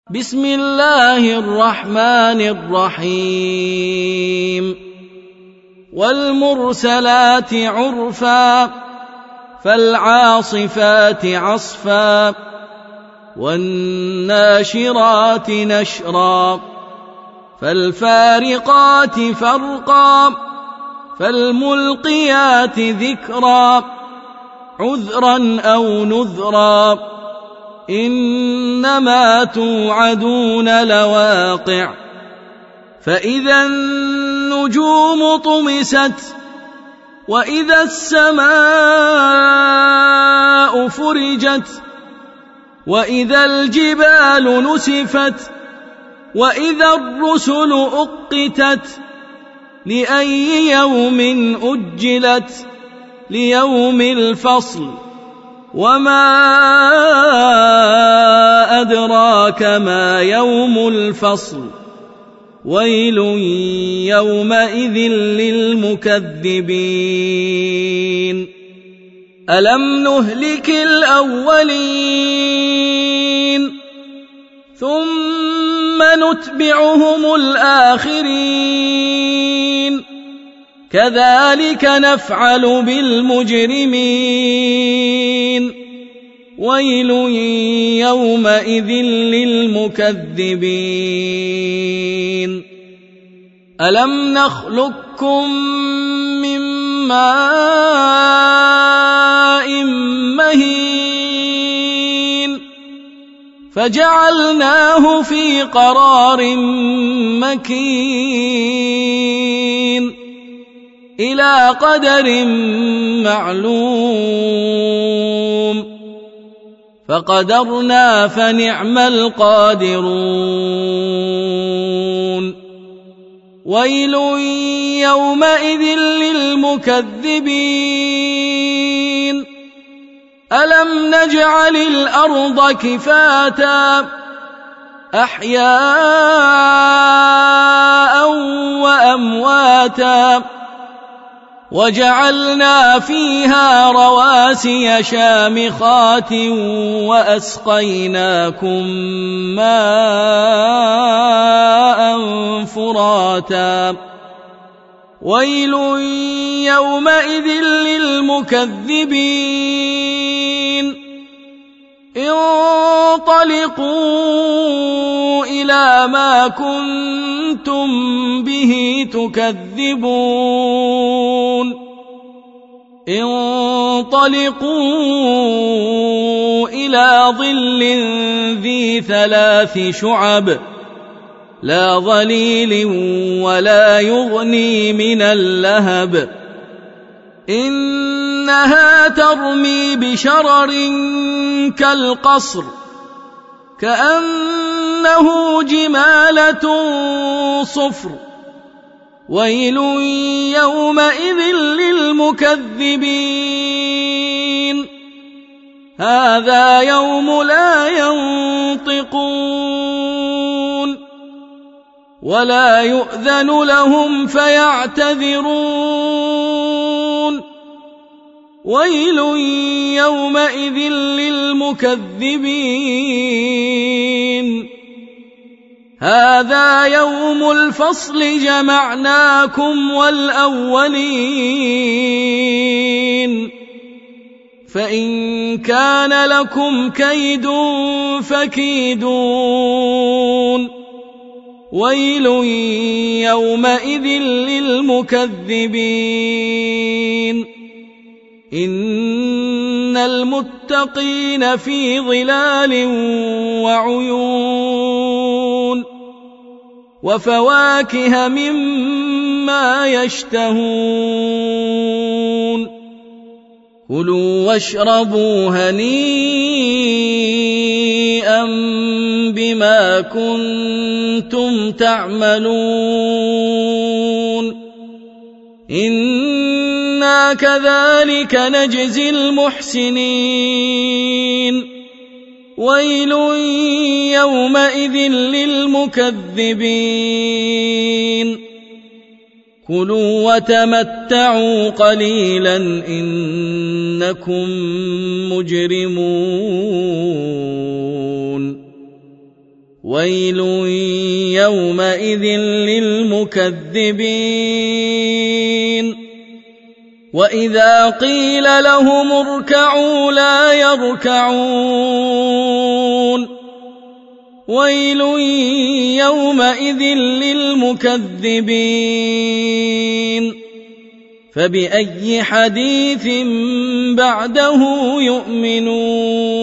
بسم الله الرحمن الرحيم والمرسلات عرفا فالعاصفات عصفا والناشرات نشرا فالفارقات فرقا فالملقيات ذكرا عذرا أو نذرا إنما توعدون لواقع فإذا النجوم طمست وإذا السماء فرجت وإذا الجبال نسفت وإذا الرسل أقتت لأي يوم أجلت ليوم الفصل وما أدراك ما يوم الفصل ويل يومئذ للمكذبين ألم نهلك الأولين ثم نتبعهم الآخرين كذلك نفعل بالمجرمين ويل يومئذ للمكذبين ألم نخلقكم من ماء مهين فجعلناه في قرار مكين إلى قدر معلوم فقدرنا فنعم القادرون ويل يومئذ للمكذبين ألم نجعل الأرض كفاتا أحياء وأمواتا وجعلنا فيها رواسي شامخات وأسقيناكم ماء فراتا ويل يومئذ للمكذبين انطلقوا إلى ما كنتم به تكذبون انطلقوا إلى ظل ذي 3 شعب لا ظليل ولا يغني من اللهب إنها ترمي بشرر كالقصر كأنه جمالة صفر ويل يومئذ للمكذبين هذا يوم لا ينطقون ولا يؤذن لهم فيعتذرون ويل يومئذ للمكذبين هذا يوم الفصل جمعناكم والأولين فإن كان لكم كيد فكيدون ويل يومئذ للمكذبين إن المتقين في ظلال وعيون وفواكه مما يشتهون كلوا واشربوا هنيئا بما كنتم تعملون إنا كذلك نجزي المحسنين ويل يومئذ للمكذبين كلوا وتمتعوا قليلا إنكم مجرمون ويل يومئذ للمكذبين وإذا قيل لهم اركعوا لا يركعون ويل يومئذ للمكذبين فبأي حديث بعده يؤمنون